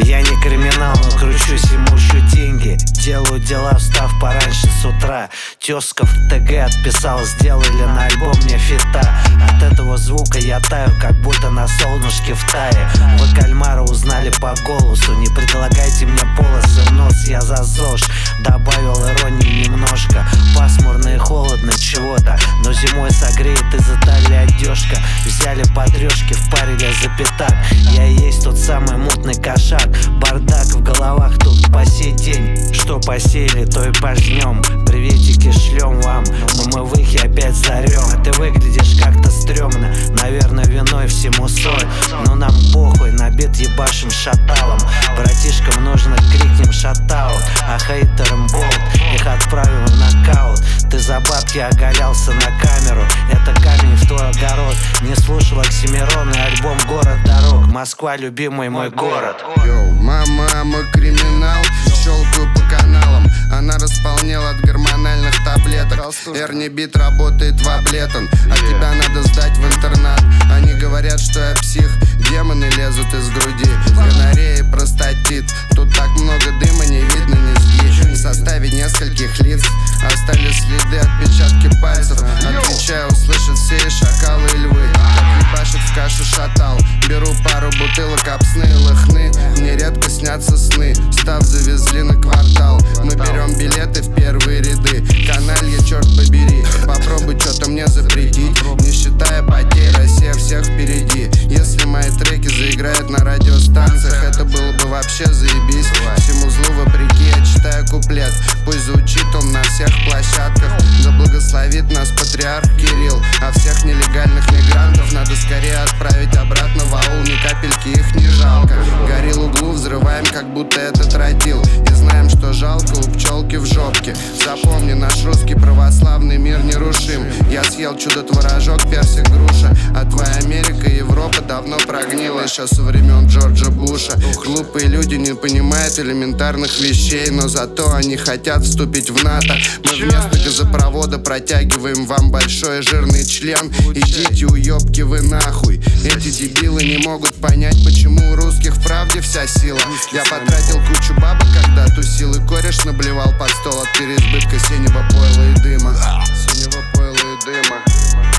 Я не криминал, но кручусь и мучу деньги. Делаю дела, встав пораньше с утра. Тезка в ТГ отписал, сделали на альбом мне фита. От этого звука я таю, как будто на солнышке в Тае. Вы кальмара узнали по голосу. Не предлагайте мне полосы в нос, я за ЗОЖ. Добавил иронии немножко. Пасмурно и холодно чего-то, но зимой согреет из Италии одежка. Взяли подрежки, впарили за пятак. Я и есть тот самый мутный кошак. Бардак в головах тут по сей день. Что посеяли, то и пожнем. Приветики шлем вам, но мы в их опять зарем. А ты выглядишь как-то стрёмно, наверное, виной всему соль. Но нам похуй, набит ебашим шаталом. Братишкам нужно крикнем шатаут, а хейтерам болт, их отправим в нокаут. Ты за бабки оголялся на камеру, это камень в твой огород. Не слушал Оксимирона и альбом «Город дорог». Москва, любимый мой город. Йоу, мама, мой криминал. Щелкаю по каналам, она располнела от гормональных таблеток. Эрнибит работает в Аблетон, а тебя надо сдать в интернат. Они говорят, что я псих, демоны лезут из груди. Гонорея и простатит, тут так много дыма, не видно низги. В составе нескольких лиц остались следы, отпечатки пальцев. Отвечаю, услышат все и шакалы, и львы. Как ебашит в кашу шатал. Беру пару бутылок, обсны и лохны. Мне редко снятся сны, став завезли на квартал. Мы берем билеты в первые ряды. Каналья, черт побери, попробуй что-то мне запретить. Не считая потерь, Россия всех впереди. Если мои треки заиграют на радиостанциях, это было бы вообще заебись. Всему злу вопреки, я читаю куплет. Пусть звучит он на всех площадках. Да благословит нас патриарх Кирилл. А всех нелегальных мигрантов надо скорее отправить обратно в аул. Ни капельки их не жалко. Горил углу, взрываем, как будто это тротил. И знаем, что жалко у пчелки в жопке. Запомни, наш русский православный мир нерушим. Я съел чудо-творожок, персик, груша. А твоя Америка и Европа давно прогнила еще со времен Джорджа Буша. Глупые люди не понимают элементарных вещей, но зато они хотят вступить в НАТО. Мы вместо газопровода протягиваем вам большой жирный член. Идите, уёбки, вы нахуй. Эти дебилы не могут понять, почему у русских в правде вся сила. Я потратил кучу бабок, когда тусил, и кореш наблевал под стол от переизбытка синего пойла и дыма. Синего пойла и дыма.